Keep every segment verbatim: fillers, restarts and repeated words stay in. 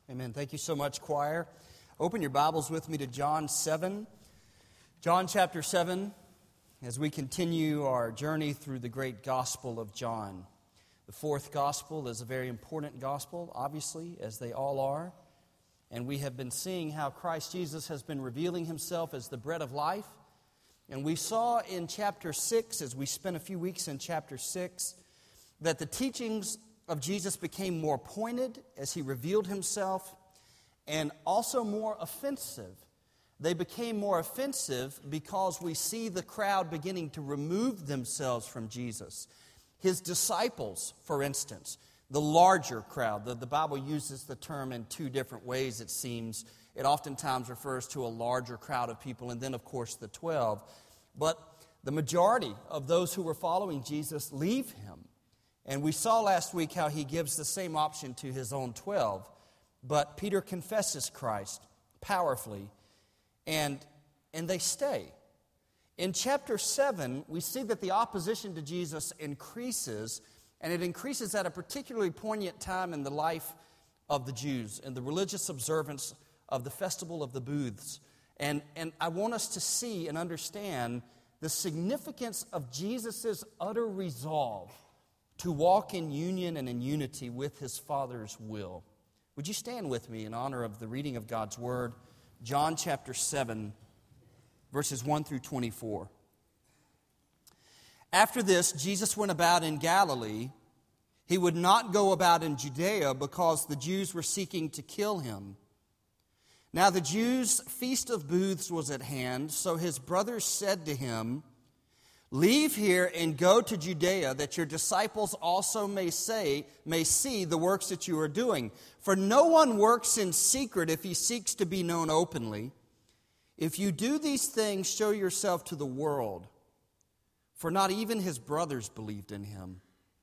Amen. Thank you so much, choir. Open your Bibles with me to John seven. John chapter seven, as we continue our journey through the great Gospel of John. The fourth Gospel is a very important Gospel, obviously, as they all are. And we have been seeing how Christ Jesus has been revealing Himself as the bread of life. And we saw in chapter six, as we spent a few weeks in chapter six, that the teachings of Jesus became more pointed as He revealed Himself, and also more offensive. They became more offensive because we see the crowd beginning to remove themselves from Jesus. His disciples, for instance, the larger crowd. The, the Bible uses the term in two different ways, it seems. It oftentimes refers to a larger crowd of people, and then, of course, the twelve. But the majority of those who were following Jesus leave Him. And we saw last week how He gives the same option to His own twelve. But Peter confesses Christ powerfully, and, and they stay. In chapter seven, we see that the opposition to Jesus increases, and it increases at a particularly poignant time in the life of the Jews, in the religious observance of the Festival of the Booths. And, and I want us to see and understand the significance of Jesus' utter resolve to walk in union and in unity with His Father's will. Would you stand with me in honor of the reading of God's Word? John chapter seven, verses one through twenty-four. After this, Jesus went about in Galilee. He would not go about in Judea because the Jews were seeking to kill Him. Now the Jews' feast of booths was at hand, so His brothers said to Him, "Leave here and go to Judea, that your disciples also may say, may see the works that you are doing. For no one works in secret if he seeks to be known openly. If you do these things, show yourself to the world." For not even His brothers believed in Him.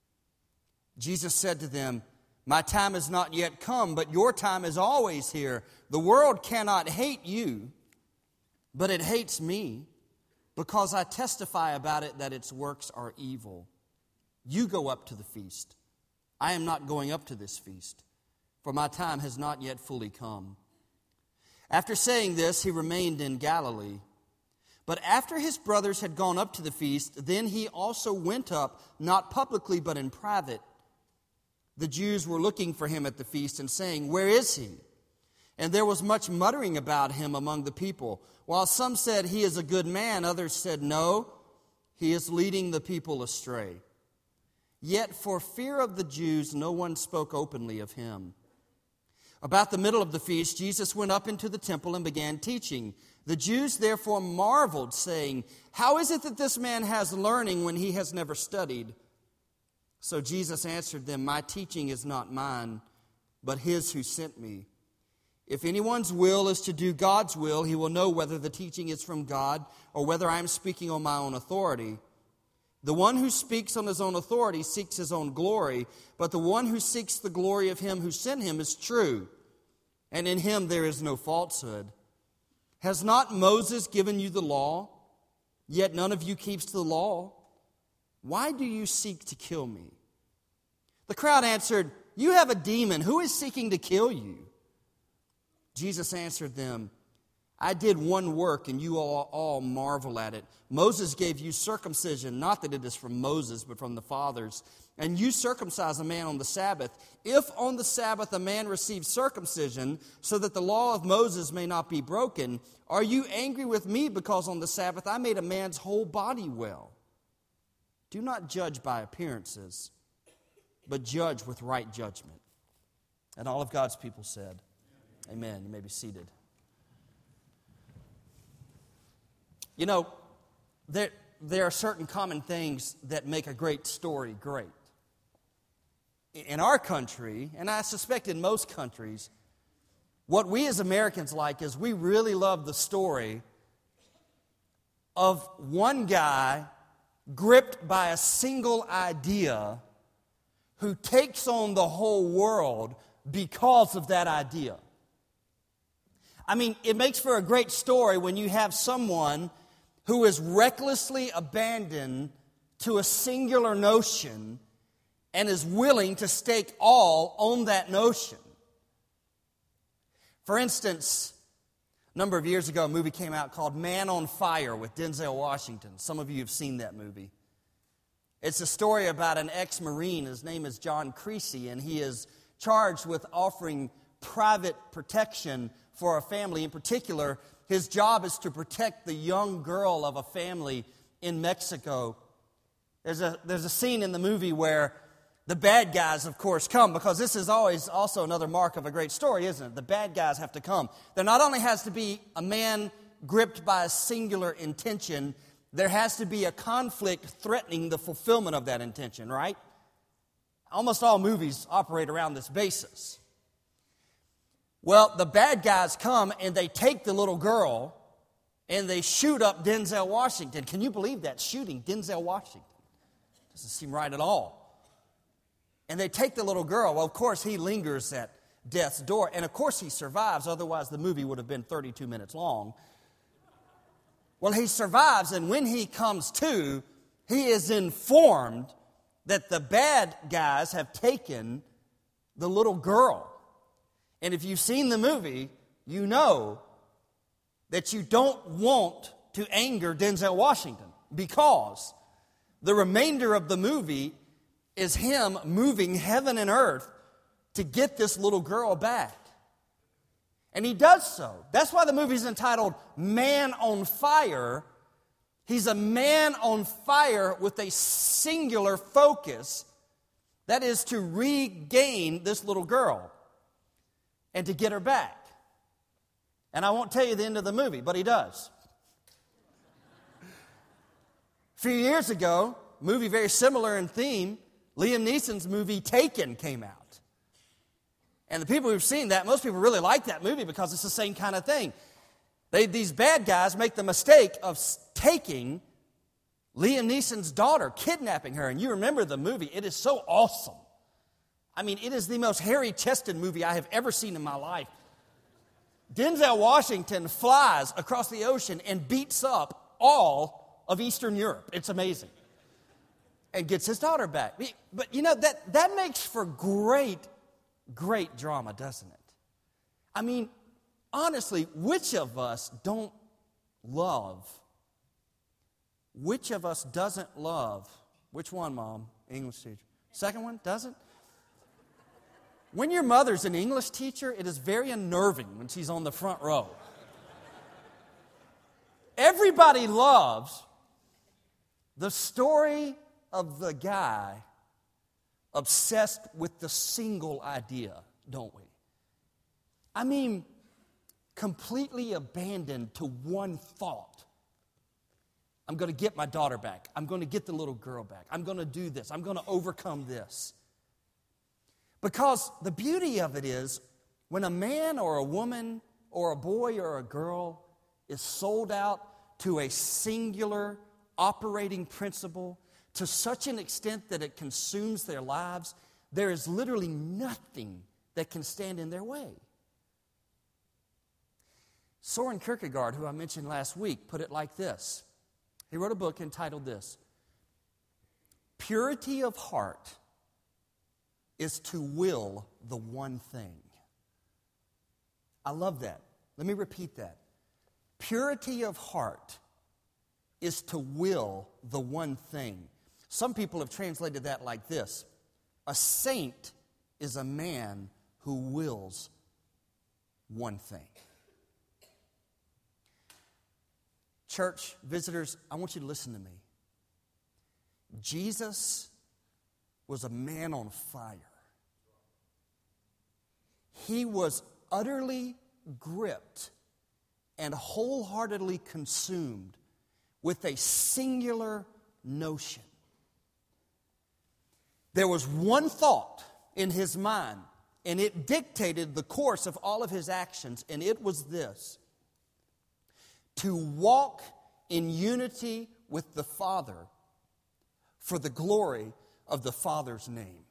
Jesus said to them, "My time is not yet come, but your time is always here. The world cannot hate you, but it hates me, because I testify about it that its works are evil. You go up to the feast. I am not going up to this feast, for my time has not yet fully come." After saying this, He remained in Galilee. But after His brothers had gone up to the feast, then He also went up, not publicly but in private. The Jews were looking for Him at the feast and saying, "Where is He?" And there was much muttering about Him among the people. While some said, "He is a good man," others said, "No, He is leading the people astray." Yet for fear of the Jews, no one spoke openly of Him. About the middle of the feast, Jesus went up into the temple and began teaching. The Jews therefore marveled, saying, "How is it that this man has learning when he has never studied?" So Jesus answered them, "My teaching is not mine, but His who sent me. If anyone's will is to do God's will, he will know whether the teaching is from God or whether I am speaking on my own authority. The one who speaks on his own authority seeks his own glory, but the one who seeks the glory of Him who sent him is true, and in Him there is no falsehood. Has not Moses given you the law? Yet none of you keeps the law. Why do you seek to kill me?" The crowd answered, "You have a demon. Who is seeking to kill you?" Jesus answered them, "I did one work, and you all, all marvel at it. Moses gave you circumcision, not that it is from Moses, but from the fathers. And you circumcise a man on the Sabbath. If on the Sabbath a man receives circumcision, so that the law of Moses may not be broken, are you angry with me because on the Sabbath I made a man's whole body well? Do not judge by appearances, but judge with right judgment." And all of God's people said, Amen. You may be seated. You know, there, there are certain common things that make a great story great. In our country, and I suspect in most countries, what we as Americans like is we really love the story of one guy gripped by a single idea who takes on the whole world because of that idea. I mean, it makes for a great story when you have someone who is recklessly abandoned to a singular notion and is willing to stake all on that notion. For instance, a number of years ago, a movie came out called Man on Fire with Denzel Washington. Some of you have seen that movie. It's a story about an ex-Marine. His name is John Creasy, and he is charged with offering private protection for a family. In particular, his job is to protect the young girl of a family in Mexico. There's a, there's a scene in the movie where the bad guys, of course, come, because this is always also another mark of a great story, isn't it? The bad guys have to come. There not only has to be a man gripped by a singular intention, there has to be a conflict threatening the fulfillment of that intention, right? Almost all movies operate around this basis. Well, the bad guys come and they take the little girl and they shoot up Denzel Washington. Can you believe that? Shooting Denzel Washington. Doesn't seem right at all. And they take the little girl. Well, of course, he lingers at death's door. And of course, he survives. Otherwise, the movie would have been thirty-two minutes long. Well, he survives. And when he comes to, he is informed that the bad guys have taken the little girl. And if you've seen the movie, you know that you don't want to anger Denzel Washington, because the remainder of the movie is him moving heaven and earth to get this little girl back. And he does so. That's why the movie is entitled Man on Fire. He's a man on fire with a singular focus, that is to regain this little girl and to get her back. And I won't tell you the end of the movie, but he does. A few years ago, a movie very similar in theme, Liam Neeson's movie Taken came out. And the people who've seen that, most people really like that movie because it's the same kind of thing. They, these bad guys make the mistake of taking Liam Neeson's daughter, kidnapping her. And you remember the movie. It is so awesome. I mean, it is the most hairy-chested movie I have ever seen in my life. Denzel Washington flies across the ocean and beats up all of Eastern Europe. It's amazing. And gets his daughter back. But you know, that, that makes for great, great drama, doesn't it? I mean, honestly, which of us don't love? Which of us doesn't love? Which one, Mom? English teacher. Second one, doesn't? When your mother's an English teacher, it is very unnerving when she's on the front row. Everybody loves the story of the guy obsessed with the single idea, don't we? I mean, completely abandoned to one thought. I'm going to get my daughter back. I'm going to get the little girl back. I'm going to do this. I'm going to overcome this. Because the beauty of it is, when a man or a woman or a boy or a girl is sold out to a singular operating principle to such an extent that it consumes their lives, there is literally nothing that can stand in their way. Soren Kierkegaard, who I mentioned last week, put it like this. He wrote a book entitled this: Purity of heart is to will the one thing. I love that. Let me repeat that. Purity of heart is to will the one thing. Some people have translated that like this: a saint is a man who wills one thing. Church visitors, I want you to listen to me. Jesus was a man on fire. He was utterly gripped and wholeheartedly consumed with a singular notion. There was one thought in his mind, and it dictated the course of all of his actions, and it was this: to walk in unity with the Father for the glory of the Father's name.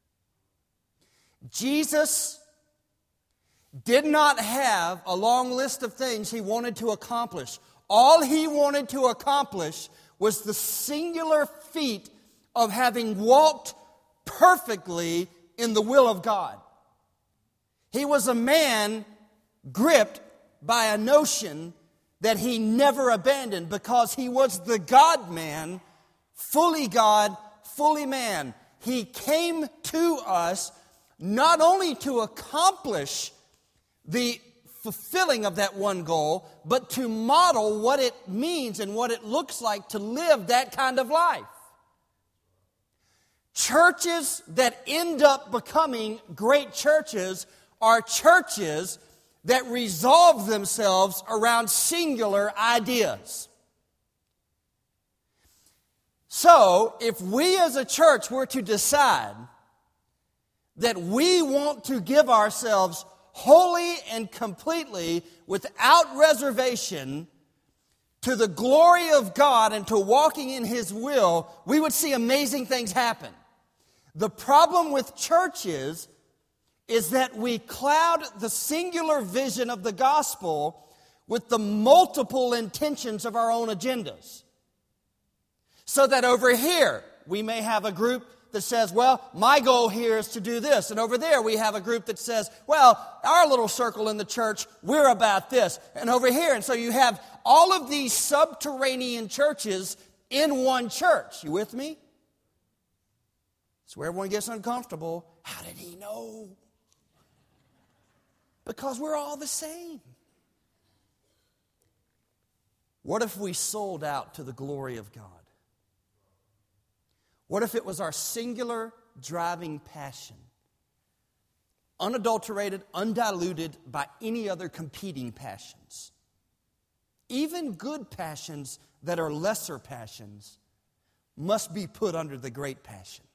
Jesus did not have a long list of things he wanted to accomplish. All he wanted to accomplish was the singular feat of having walked perfectly in the will of God. He was a man gripped by a notion that he never abandoned because he was the God-man, fully God, fully man. He came to us not only to accomplish the fulfilling of that one goal, but to model what it means and what it looks like to live that kind of life. Churches that end up becoming great churches are churches that resolve themselves around singular ideas. So, if we as a church were to decide that we want to give ourselves wholly and completely, without reservation, to the glory of God and to walking in His will, we would see amazing things happen. The problem with churches is that we cloud the singular vision of the gospel with the multiple intentions of our own agendas. So that over here, we may have a group that says, well, my goal here is to do this. And over there, we have a group that says, well, our little circle in the church, we're about this. And over here, and so you have all of these subterranean churches in one church. You with me? It's where everyone gets uncomfortable. How did he know? Because we're all the same. What if we sold out to the glory of God? What if it was our singular driving passion, unadulterated, undiluted by any other competing passions? Even good passions that are lesser passions must be put under the great passion.